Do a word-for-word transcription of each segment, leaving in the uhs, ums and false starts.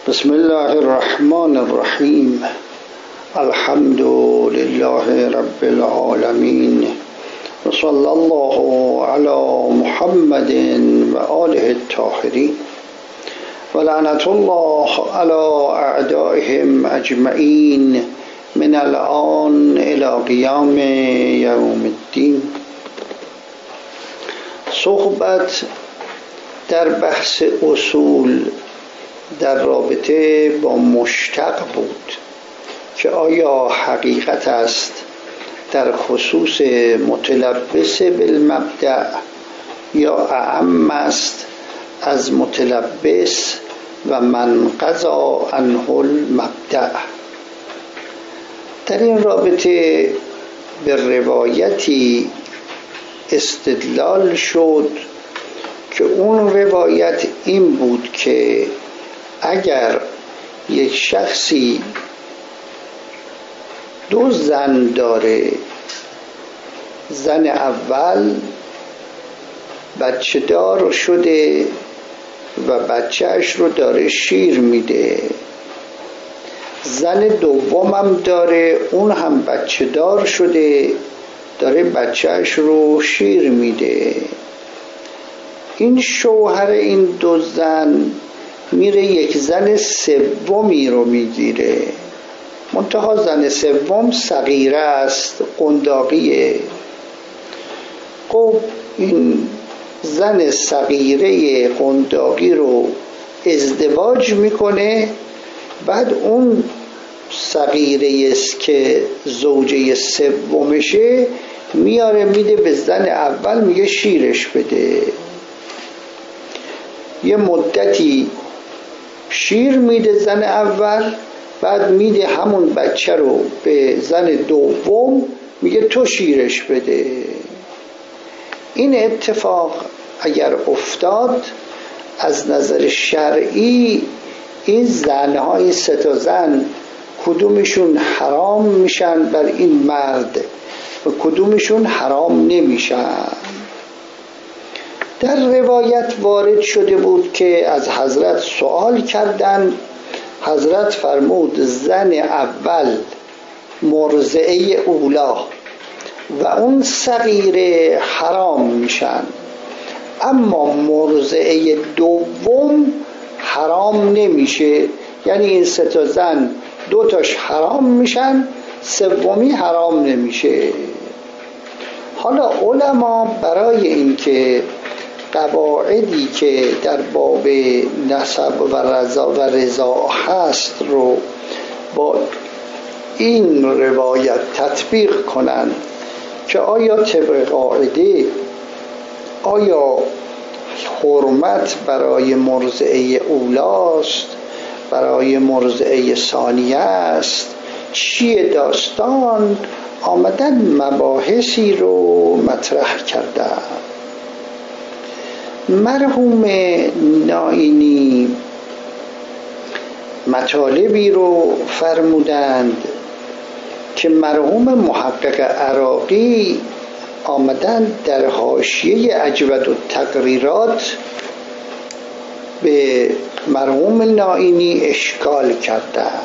بسم الله الرحمن الرحیم. الحمد لله رب العالمین و صلی الله علی محمد و آله الطاهرین و لعنت الله علی اعدائهم اجمعین من الآن الی قیام یوم الدین. صحبت در بحث اصول در رابطه با مشتق بود که آیا حقیقت است در خصوص متلبس بالمبدأ یا اعم است از متلبس و من قضا عنه المبدأ. در این رابطه به روایتی استدلال شد که اون روایت این بود که اگر یک شخصی دو زن داره، زن اول بچه دار شده و بچهش رو داره شیر میده، زن دومم داره اون هم بچه دار شده داره بچهش رو شیر میده، این شوهر این دو زن میره یک زن سومی رو میگیره، منتها زن سوم صغیره است، قنداقیه. خب این زن صغیره قنداقی رو ازدواج میکنه، بعد اون صغیره است که زوجه سومشه میاره میده به زن اول، میگه شیرش بده. یه مدتی شیر میده زن اول، بعد میده همون بچه رو به زن دوم، میگه تو شیرش بده. این اتفاق اگر افتاد از نظر شرعی این زنهای سه تا زن کدومشون حرام میشن بر این مرد و کدومشون حرام نمیشن؟ در روایت وارد شده بود که از حضرت سوال کردند، حضرت فرمود زن اول مرضعه اولا و اون صغیره حرام میشن، اما مرضعه دوم حرام نمیشه، یعنی این سه تا زن دو تاش حرام میشن، سومی حرام نمیشه. حالا علما برای اینکه قواعدی که در باب نسب و رضا و رضا هست رو با این روایت تطبیق کنند که آیا طبق قاعده آیا حرمت برای مرضعه اولاست، برای مرضعه ثانیه است، چیه داستان، آمدن مباحثی رو مطرح کردن. مرحوم نائینی مطالبی رو فرمودند که مرحوم محقق عراقی آمدن در حاشیه اجود التقریرات به مرحوم نائینی اشکال کردند.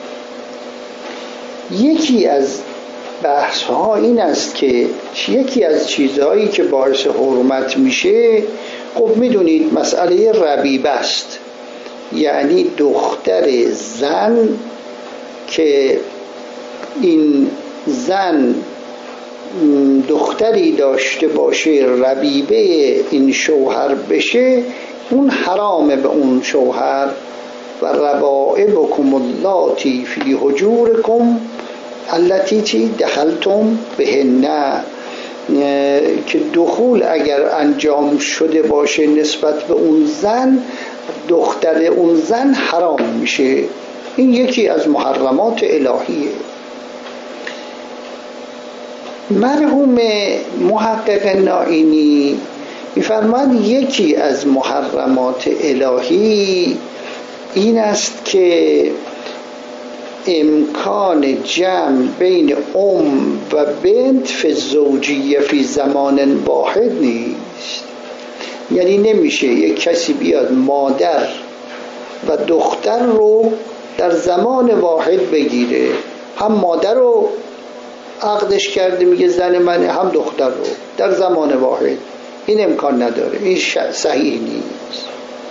یکی از بحث ها این است که یکی از چیزهایی که باعث حرمت میشه، خب میدونید مسئله ربیبه است، یعنی دختر زن که این زن دختری داشته باشه ربیبه این شوهر بشه، اون حرامه به اون شوهر. و ربائبکم اللاتی فی حجورکم اللاتی دخلتم بهن، که دخول اگر انجام شده باشه نسبت به اون زن، دختر اون زن حرام میشه. این یکی از محرمات الهیه. مرحوم محقق نائینی میفرماید یکی از محرمات الهی این است که امکان جمع بین ام و بنت فی زوجیه فی زمان واحد نیست. یعنی نمیشه یک کسی بیاد مادر و دختر رو در زمان واحد بگیره، هم مادر رو عقدش کرده میگه زن منه، هم دختر رو در زمان واحد. این امکان نداره، این صحیح نیست.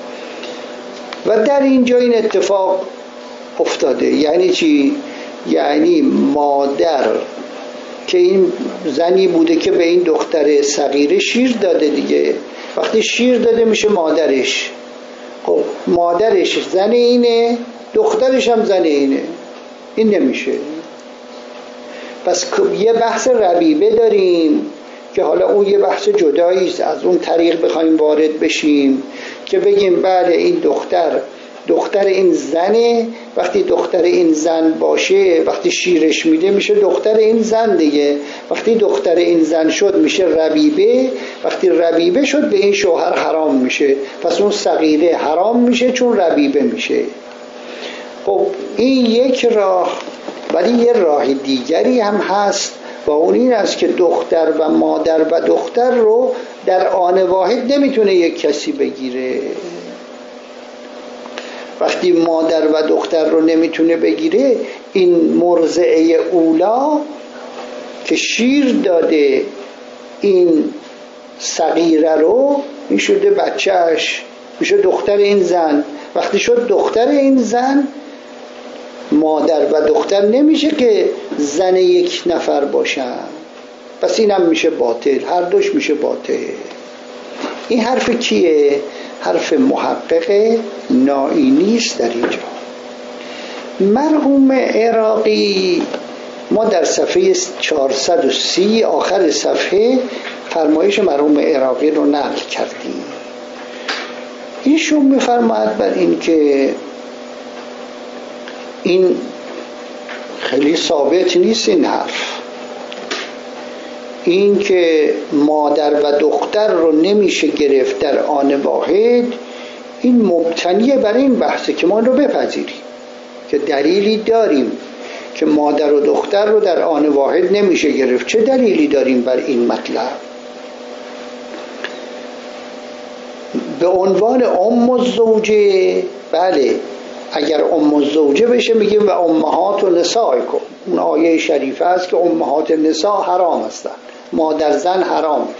و در اینجا این اتفاق افتاده. یعنی چی؟ یعنی مادر که این زنی بوده که به این دختر صغیره شیر داده دیگه، وقتی شیر داده میشه مادرش. خب مادرش زن اینه، دخترش هم زن اینه، این نمیشه. پس یه بحث ربیبه داریم که حالا اون یه بحث جدایی است، از اون طریق بخوایم وارد بشیم که بگیم بله این دختر دختر این زنه، وقتی دختر این زن باشه وقتی شیرش میده میشه دختر این زن دیگه، وقتی دختر این زن شد میشه ربیبه، وقتی ربیبه شد به این شوهر حرام میشه، پس اون صغیره حرام میشه چون ربیبه میشه. خب این یک راه، ولی یه راه دیگری هم هست و اون این است که دختر و مادر و دختر رو در آن واحد نمیتونه یک کسی بگیره. وقتی مادر و دختر رو نمیتونه بگیره، این مرضعه اولا که شیر داده این صغیره رو، این شده بچهش، میشه دختر این زن. وقتی شد دختر این زن، مادر و دختر نمیشه که زن یک نفر باشن، پس اینم میشه باطل، هر دوش میشه باطل. این حرف کیه؟ حرف محقق نائینی است در اینجا. مرحوم عراقی، ما در صفحه چهارصد و سی آخر صفحه فرمایش مرحوم عراقی رو نقل کردیم. ایشون میفرماید بر این که این خیلی ثابت نیست این حرف، این که مادر و دختر رو نمیشه گرفت در آن واحد، این مبتنیه بر این بحثه که ما رو بپذیریم که دلیلی داریم که مادر و دختر رو در آن واحد نمیشه گرفت. چه دلیلی داریم بر این مطلب؟ به عنوان ام الزوجه، بله اگر ام الزوجه بشه میگیم و امهات و نسائکم، اون آیه شریفه است که امهات نساء حرام هستند، مادر زن حرام.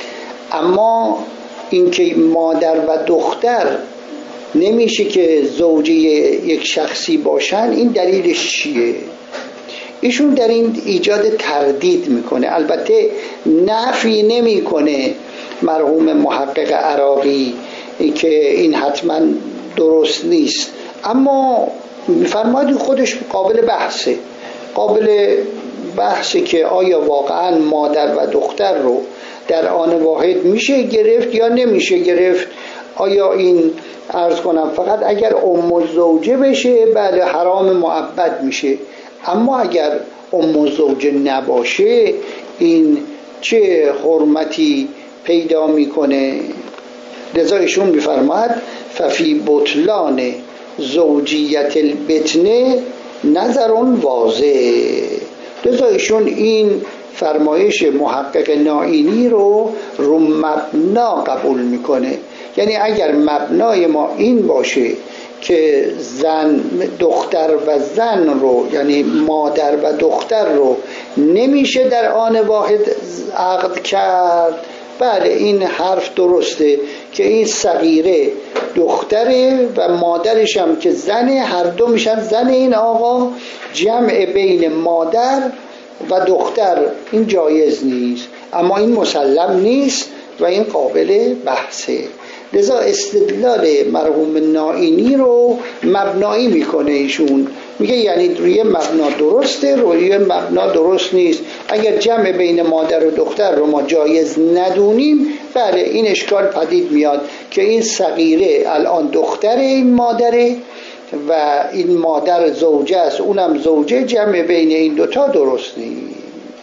اما اینکه مادر و دختر نمیشه که زوجه یک شخصی باشن، این دلیلش چیه؟ ایشون در این ایجاد تردید میکنه. البته نفی نمیکنه مرحوم محقق عراقی که این حتما درست نیست، اما میفرماید خودش قابل بحثه، قابل بحثه که آیا واقعا مادر و دختر رو در آن واحد میشه گرفت یا نمیشه گرفت. آیا این عرض کنم فقط اگر ام الزوجه بشه بله حرام مؤبد میشه، اما اگر ام الزوجه نباشه این چه حرمتی پیدا میکنه؟ لذا ایشون میفرماید ففی بطلان زوجیت البتنه نظر واضح. لذا ایشون این فرمایش محقق نائینی رو رو مبنا قبول میکنه. یعنی اگر مبنای ما این باشه که زن دختر و زن رو، یعنی مادر و دختر رو نمیشه در آن واحد عقد کرد، بله این حرف درسته که این صغیره دختره و مادرش هم که زنه، هر دو میشن زن این آقا، جمع بین مادر و دختر این جایز نیست، اما این مسلم نیست و این قابل بحثه. لذا استدلال مرحوم نائینی رو مبنایی میکنه ایشون، میگه یعنی روی مبنا درسته، روی مبنا درست نیست. اگر جمع بین مادر و دختر رو ما جایز ندونیم، بله این اشکال پدید میاد که این صغیره الان دختر این مادره و این مادر زوجه است، اونم زوجه، جمع بین این دوتا درست نیست.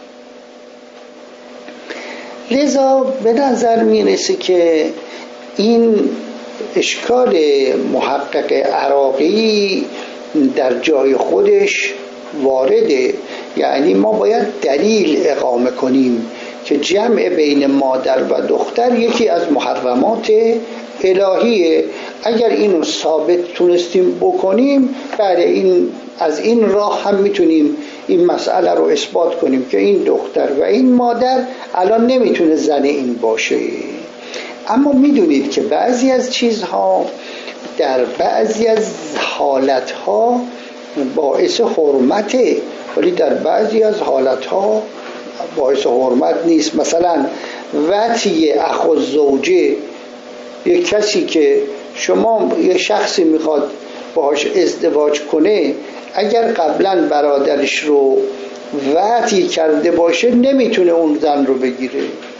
لذا به نظر میرسه که این اشکال محقق عراقی در جای خودش وارده. یعنی ما باید دلیل اقامه کنیم که جمع بین مادر و دختر یکی از محرمات الهیه. اگر اینو ثابت تونستیم بکنیم، بعد این از این راه هم میتونیم این مسئله رو اثبات کنیم که این دختر و این مادر الان نمیتونه زن این باشه. اما میدونید که بعضی از چیزها در بعضی از حالتها باعث حرمته، ولی در بعضی از حالتها باعث حرمت نیست. مثلا وطی اخو الزوجه، یک کسی که شما یه شخصی میخواد باهاش ازدواج کنه، اگر قبلا برادرش رو وطی کرده باشه نمیتونه اون زن رو بگیره.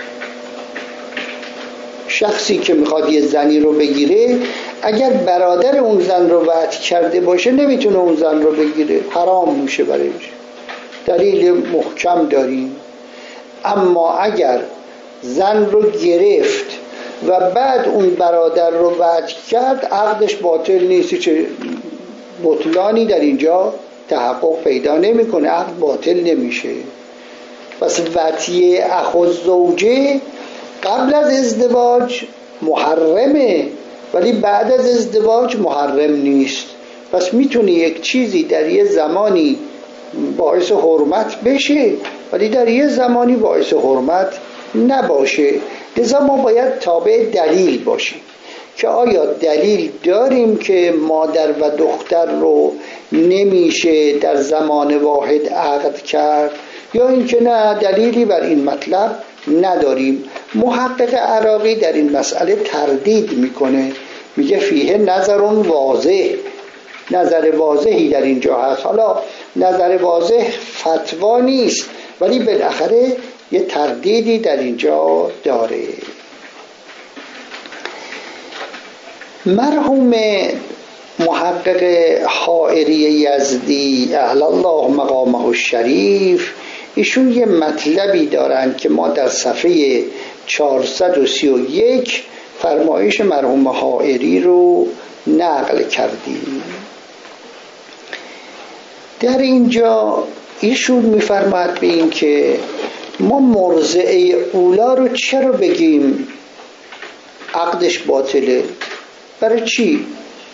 شخصی که میخواد یه زنی رو بگیره، اگر برادر اون زن رو وطی کرده باشه نمیتونه اون زن رو بگیره، حرام میشه برایش. دلیل محکم داریم. اما اگر زن رو گرفت و بعد اون برادر رو وطی کرد، عقدش باطل نیست. چه بطلانی در اینجا تحقق پیدا نمیکنه، عقد باطل نمیشه. پس وطی اخو الزوجه قبل از ازدواج محرمه، ولی بعد از ازدواج محرم نیست. پس میتونه یک چیزی در یه زمانی باعث حرمت بشه، ولی در یه زمانی باعث حرمت نباشه. لذا ما باید تابع دلیل باشیم که آیا دلیل داریم که مادر و دختر رو نمیشه در زمان واحد عقد کرد، یا اینکه نه دلیلی بر این مطلب نداریم. محقق عراقی در این مسئله تردید میکنه، میگه فیه نظر واضح، نظر واضحی در اینجا هست. حالا نظر واضح فتوا نیست، ولی بالاخره یه تردیدی در اینجا داره. مرحوم محقق حائری یزدی اعلی الله مقامه الشریف، ایشون یه مطلبی دارن که ما در صفحه چهارصد و سی و یک فرمایش مرحوم حائری رو نقل کردیم. در اینجا ایشون میفرماید به این که ما مرضعه اولا رو چرا بگیم عقدش باطله؟ برای چی؟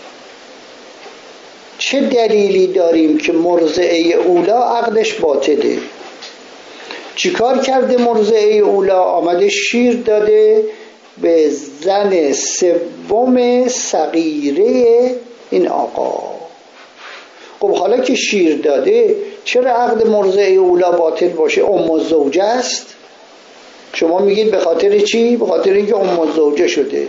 چه دلیلی داریم که مرضعه اولا عقدش باطله؟ چیکار کرده مرضعه اولا؟ آمده شیر داده به زن سوم صغیره این آقا. خب حالا که شیر داده، چرا عقد مرضعه اولا باطل باشه؟ ام الزوجه است. شما میگید به خاطر چی؟ به خاطر اینکه ام الزوجه شده،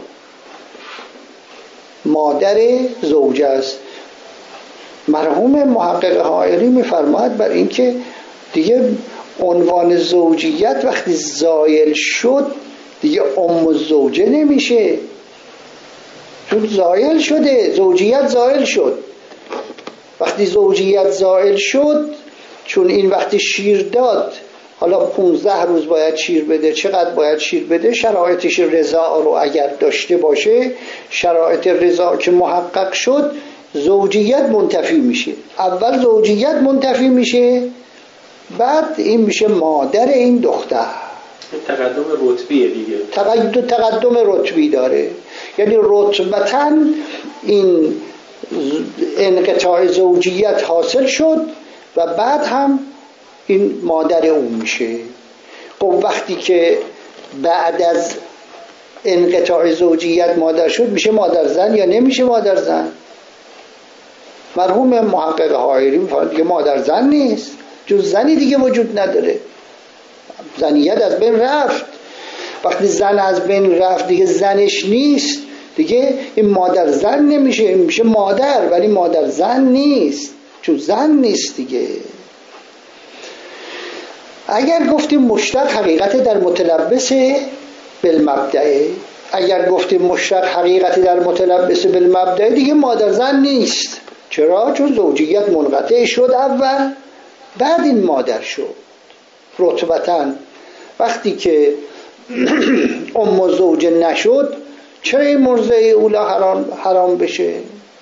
مادر زوجه است. مرحوم محقق حائری میفرماید بر اینکه دیگه عنوان زوجیت وقتی زائل شد دیگه ام الزوجه نمیشه، چون زائل شده، زوجیت زائل شد. وقتی زوجیت زائل شد، چون این وقتی شیر داد، حالا پونزده روز باید شیر بده، چقدر باید شیر بده، شرایطش رضاع رو اگر داشته باشه، شرایط رضاع که محقق شد، زوجیت منتفی میشه. اول زوجیت منتفی میشه، بعد این میشه مادر این دختر. تقدم رتبیه دیگه، تقدم تقدم رتبی داره، یعنی رتبتاً این انقطاع زوجیت حاصل شد و بعد هم این مادر اون میشه. خب وقتی که بعد از انقطاع زوجیت مادر شد، میشه مادر زن یا نمیشه مادر زن؟ مرحوم محقق حائری میفرماید که مادر زن نیست، چون زنی دیگه وجود نداره، زنیت از بین رفت. وقتی زن از بین رفت دیگه زنش نیست، دیگه این مادر زن نمیشه، این میشه مادر، ولی مادر زن نیست، چون زن نیست دیگه. اگر گفتیم مشتق حقیقت در متلبس بالمبدأ، اگر گفتیم مشتق حقیقت در متلبس بالمبدأ، دیگه مادر زن نیست. چرا؟ چون زوجیت منقطع شد اول، بعد این مادر شد رتبتاً. وقتی که ام زوجه نشد، چرا این مرضعه اولا حرام, حرام بشه؟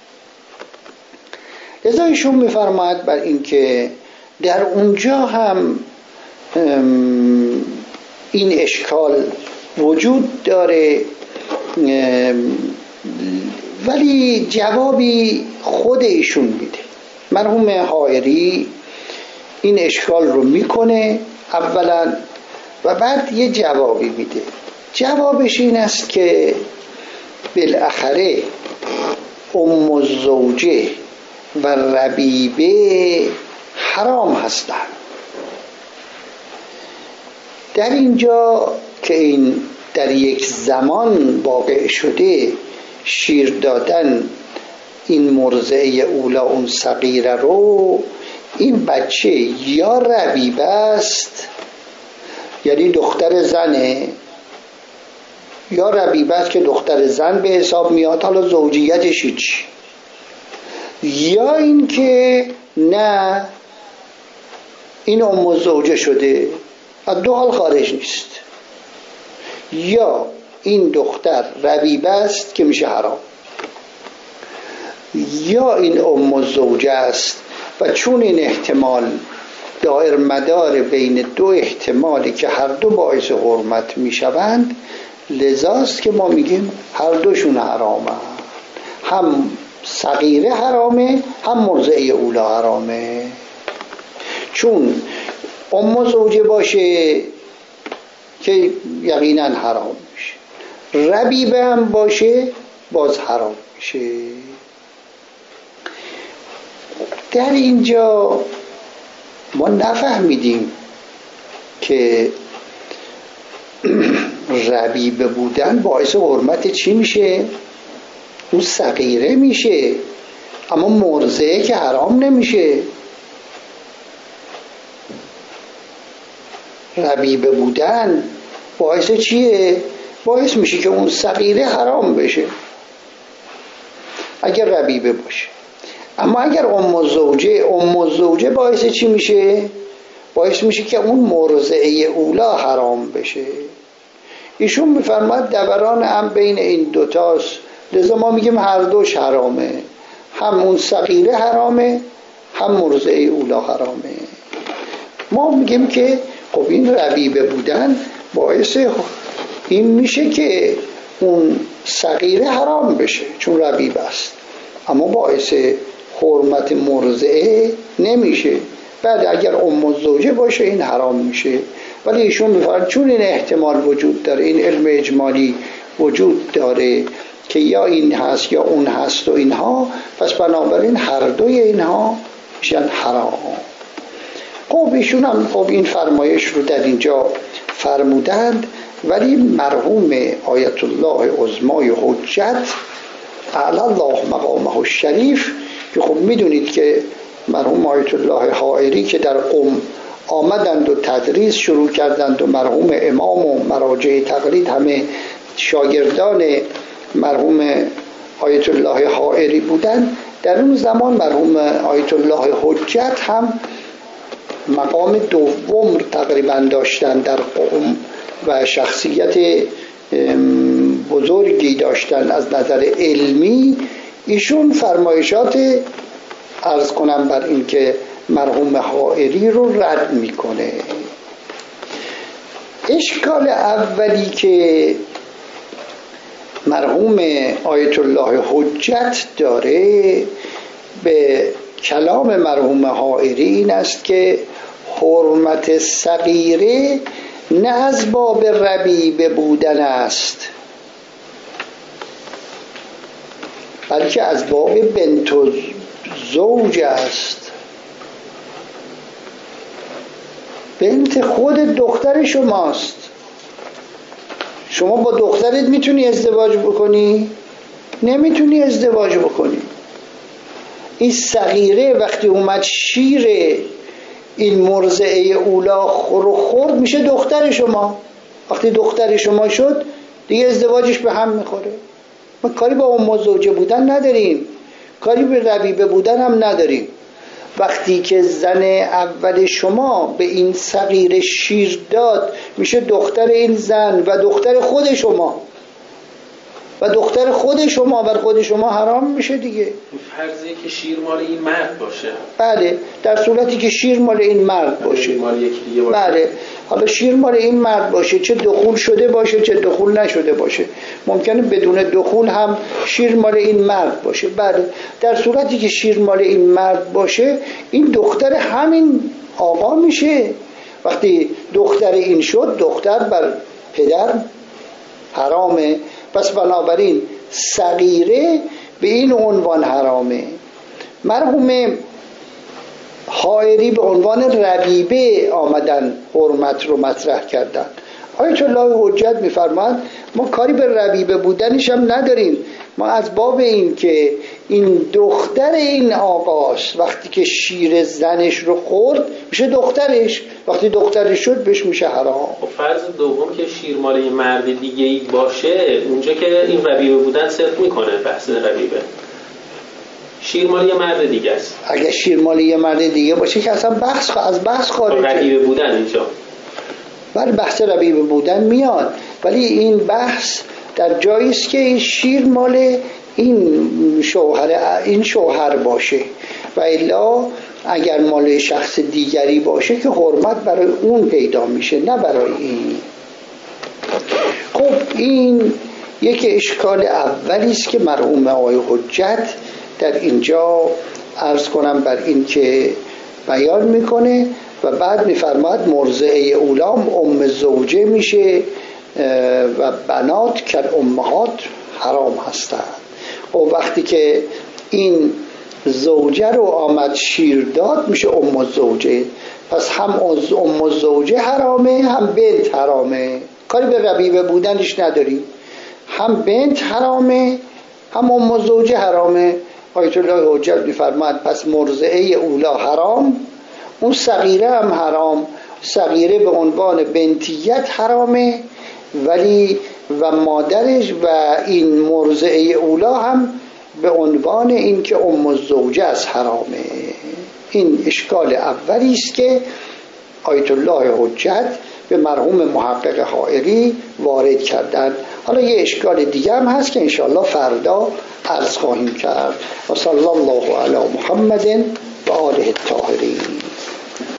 لذا ایشون میفرماید بر این که در اونجا هم این اشکال وجود داره ولی جوابی خود ایشون میده. مرحوم حائری این اشکال رو میکنه اولا و بعد یه جوابی میده. جوابش این است که بالاخره ام الزوجه و ربیبه حرام هستند. در اینجا که این در یک زمان واقع شده، شیر دادن این مرضعه اولا اون صغیره رو، این بچه یا ربیبه است یعنی دختر زنه، یا ربیبه است که دختر زن به حساب میاد، حالا زوجیتش هیچ، یا این که نه این ام الزوجه شده، از دو حال خارج نیست، یا این دختر ربیبه است که میشه حرام، یا این ام الزوجه است و چون این احتمال دایر مدار بین دو احتمالی که هر دو باعث حرمت میشوند، لذاست که ما میگیم هر دوشون حرامه، هم صغیره حرامه هم مرضعه اولا حرامه. چون ام الزوجه باشه که یقینا حرام میشه، ربیبه هم باشه باز حرام میشه. در اینجا ما نفهمیدیم که ربیبه بودن باعث حرمت چی میشه؟ اون صغیره میشه، اما مرضعه که حرام نمیشه. ربیبه بودن باعث چیه؟ باعث میشه که اون صغیره حرام بشه اگر ربیبه باشه. اما اگر ام الزوجه، ام الزوجه باعث چی میشه؟ باعث میشه که اون مرضعه اولا حرام بشه. ایشون میفرماد دوران هم بین این دوتاست، لذا ما میگیم هر دوش حرامه، هم اون صغیره حرامه هم مرضعه اولا حرامه. ما میگیم که خب این ربیبه بودن باعث این میشه که اون صغیره حرام بشه چون ربیبه است، اما باعث حرمت مرضعه نمیشه. بعد اگر ام الزوجه باشه این حرام میشه. ولی ایشون میفرمایند چون این احتمال وجود داره، این علم اجمالی وجود داره که یا این هست یا اون هست و اینها، پس بنابراین هر دوی اینها میشن حرام. خب ایشون هم خب این فرمایش رو در اینجا فرمودند، ولی مرحوم آیت الله عظمای حجت اعلی الله مقامه الشریف که خب میدونید که مرحوم آیت الله حائری که در قم آمدند و تدریس شروع کردند و مرحوم امام و مراجع تقلید همه شاگردان مرحوم آیت الله حائری بودند، در اون زمان مرحوم آیت الله حجت هم مقام دوم تقریبا داشتن در قم و شخصیت بزرگی داشتن از نظر علمی. ایشون فرمایشات عرض کنم بر این که مرحوم حائری رو رد میکنه. اشکال اولی که مرحوم آیت الله حجت داره به کلام مرحوم حائری این است که حرمت صغیره نه از باب ربیبه بودن است، بلکه از باب بنت زوج است. بنت خود دختر شماست. شما با دخترت میتونی ازدواج بکنی؟ نمیتونی ازدواج بکنی. این صغیره وقتی اومد شیر این مرضعه اولا رو خورد میشه دختر شما. وقتی دختر شما شد دیگه ازدواجش به هم میخوره. ما کاری با ام الزوجه بودن نداریم، کاری به ربیبه بودن هم نداریم. وقتی که زن اول شما به این صغیره شیر داد میشه دختر این زن و دختر خود شما. و دختر خود شما بر خود شما حرام میشه دیگه. فرضی که شیر مال این مرد باشه. بله، در صورتی که شیر مال این مرد باشه. مال یکی دیگه باشه. بله، حالا شیر مال این مرد باشه، چه دخول شده باشه چه دخول نشده باشه، ممکنه بدون دخول هم شیر مال این مرد باشه. بله، در صورتی که شیر مال این مرد باشه، این دختر همین آقا میشه. وقتی دختر این شد، دختر بر پدر حرامه، پس بنابراین صغیره به این عنوان حرامه. مرحوم حائری به عنوان ربیبه آمدن حرمت رو مطرح کردن. آیت الله حجت میفرماد ما کاری به ربیبه بودنش هم نداریم، ما از باب این که این دختر این آقاست، وقتی که شیر زنش رو خورد میشه دخترش، وقتی دخترش شد بهش میشه حرام. خب فرض دوم که شیر مال یه مرد دیگه ای باشه، اونجا که این ربیبه بودن صرف میکنه بحث ربیبه. شیر مال یه مرد دیگه است. اگه شیر مال یه مرد دیگه باشه که اصلا بحث از بحث خارجه. ربیبه بودن اینجا ولی بحث ربیبه بودن میاد، ولی این بحث در جایی است که این شیر مال این شوهر این شوهر باشه، و الا اگر مال شخص دیگری باشه که حرمت برای اون پیدا میشه نه برای این. خب این یک اشکال اولی است که مرحوم آقای حجت در اینجا عرض کنم بر این که بیان میکنه و بعد میفرماد مرضعه اولام ام زوجه میشه و بنات کل امهات حرام هستند. و وقتی که این زوجه رو آمد شیر داد میشه ام زوجه، پس هم ام زوجه حرامه هم بنت حرامه، کاری به ربیبه بودنش نداریم، هم بنت حرامه هم ام زوجه حرامه. آیت الله حجت میفرماد پس مرضعه اولا حرام، اون صغیره هم حرام. صغیره به عنوان بنتیت حرامه، ولی و مادرش و این مرضعه اولا هم به عنوان این که ام الزوجه از حرامه. این اشکال اولی است که آیت الله حجت به مرحوم محقق حائری وارد کردند. حالا یه اشکال دیگه هم هست که انشاءالله فردا عرض خواهیم کرد. و صلی الله علی محمد و آله الطاهرین.